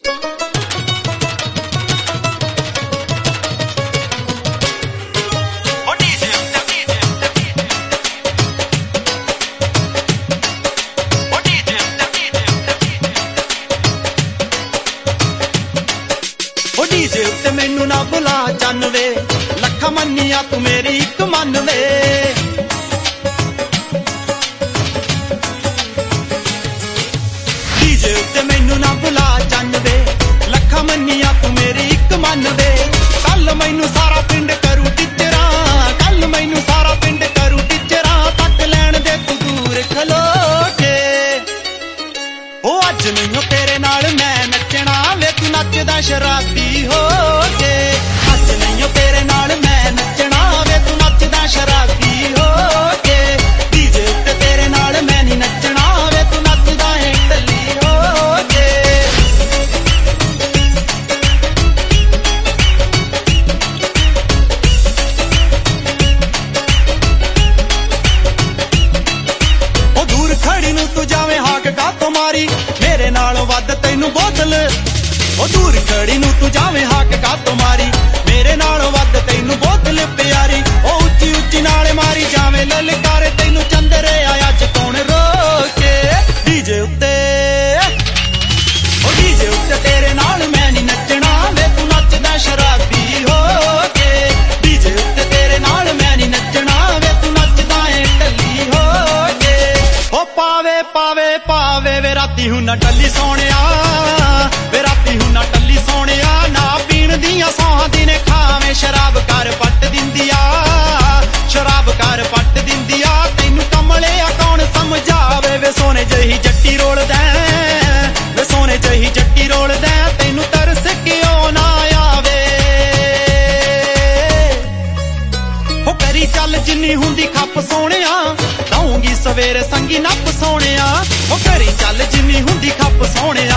DJ ਉੱਤੇ ਮੈਨੂੰ ਨਾ ਬੁਲਾ 95 ਲੱਖਾਂ ਮੰਨੀਆਂ ਤੂੰ ਮੇਰੀ ਇੱਕ ਮੰਨ ਵੇ। ਡੀਜੇ ਉੱਤੇ ਮੈਨੂੰ ਨਾ ਬੁਲਾ 95 ਲੱਖਾਂ ਮੰਨੀਆਂ ਤੂੰ ਮੇਰੀ ਇੱਕ ਮੰਨ ਵੇ। ਕੱਲ ਮੈਨੂੰ ਸਾਰਾ ਪਿੰਡ ਕਰੂ ਟਿਚਰਾਂ, ਕੱਲ ਮੈਨੂੰ ਸਾਰਾ ਪਿੰਡ ਕਰੂ ਟਿਚਰਾਂ, ਤੱਕ ਲੈਣ ਦੇ ਤੂੰ ਦੂਰ ਖਲੋ ਕੇ। ਉਹ ਅੱਜ ਮੈਨੂੰ ਤੇਰੇ ਨਾਲ ਮੈਂ ਨੱਚਣਾ ਵੇ, ਤੂੰ ਨੱਚਦਾ ਸ਼ਰਾਬੀ ਹੋ ਕੇ। ਅੱਜ ਨਹੀਂ ਤੇਰੇ ਨਾਲ ਮੈਂ ਨੱਚਣਾ ਵੇ, ਤੂੰ ਨੱਚਦਾ ਸ਼ਰਾਬੀ ਹੋ ਕੇ। ਡੀਜੇ ਉੱਤੇ ਤੇਰੇ ਨਾਲ ਮੈਂ ਨਹੀਂ ਨੱਚਣਾ ਵੇ, ਤੂੰ ਨੱਚਦਾ ਹੈ ਢੱਲੀ ਹੋ ਕੇ। ਉਹ ਦੂਰ ਖੜੀ ਨੂੰ ਤੂੰ ਜਾਵੇਂ ਹਾਕ ਕਾਤੋਂ ਮਾਰੀ, ਮੇਰੇ ਨਾਲੋਂ ਵੱਧ ਤੈਨੂੰ ਬੋਤਲ। ਉਹ ਦੂਰ ਖੜੀ ਨੂੰ ਤੂੰ ਜਾਵੇਂ ਹੱਕ ਕਾਤੋਂ ਮਾਰੀ, ਮੇਰੇ ਨਾਲੋਂ ਵੱਧ ਤੈਨੂੰ ਬੋਤਲ ਪਿਆਰੀ। ਉਹ ਉੱਚੀ ਉੱਚੀ ਨਾਲੇ ਮਾਰੀ ਜਾਵੇਂ ਲਲਕਾਰੇ, ਤੈਨੂੰ ਚੰਦਰੇ ਆਇਆ ਚਕਾਉਣ ਰੋਕੇ। ਡੀਜੇ ਉੱਤੇ ਉਹ ਡੀਜੇ ਉੱਤੇ ਤੇਰੇ ਨਾਲ ਮੈਂ ਨਹੀਂ ਨੱਚਣਾ ਵੇ, ਤੂੰ ਨੱਚਦਾ ਸ਼ਰਾਬੀ ਹੋ ਕੇ। ਡੀਜੇ ਉੱਤੇ ਤੇਰੇ ਨਾਲ ਮੈਂ ਨਹੀਂ ਨੱਚਣਾ ਵੇ, ਤੂੰ ਨੱਚਦਾ ਏ ਢੱਲੀ ਹੋ ਕੇ। ਉਹ ਪਾਵੇ ਪਾਵੇ ਪਾਵੇ ਵੇ ਰਾਤੀ ਹੁਣ ਨਾ ਢੱਲੀ ਸੋਹਣਿਆ, ਵੇ ਰਾਤੀ ਹੁਣ ਨਾ ਟੱਲੀ ਸੋਹਣਿਆ। ਨਾ ਪੀਣ ਦੀਆਂ ਸੌਹਾਂ ਦੀ ਨੇ ਖਾਵੇਂ, ਸ਼ਰਾਬ ਕਰ ਪੱਟ ਦਿੰਦੀ ਆ, ਸ਼ਰਾਬ ਕਰ ਪੱਟ ਦਿੰਦੀ ਆ। ਤੈਨੂੰ ਕਮਲਿਆ ਕੌਣ ਸਮਝਾਵੇ ਵੇ, ਸੋਨੇ ਜਹੀ ਜੱਟੀ ਰੋਲਦਾ ਵੇ, ਸੋਨੇ ਜਹੀ ਜੱਟੀ ਰੋਲਦਾ। ਤੈਨੂੰ ਤਰਸ ਕਿਉਂ ਨਾ ਆਵੇ, ਉਹ ਕਰੀ ਚੱਲ ਜਿੰਨੀ ਹੁੰਦੀ ਖੱਪ ਸੋਹਣਿਆ, ਦਊਂਗੀ ਸਵੇਰੇ ਸੰਗੀ ਨੱਪ ਸੋਹਣਿਆ। ਉਹ ਕਰੀ ਚੱਲ ਜਿੰਨੀ ਹੁੰਦੀ ਖੱਪ ਸੋਹਣਿਆ,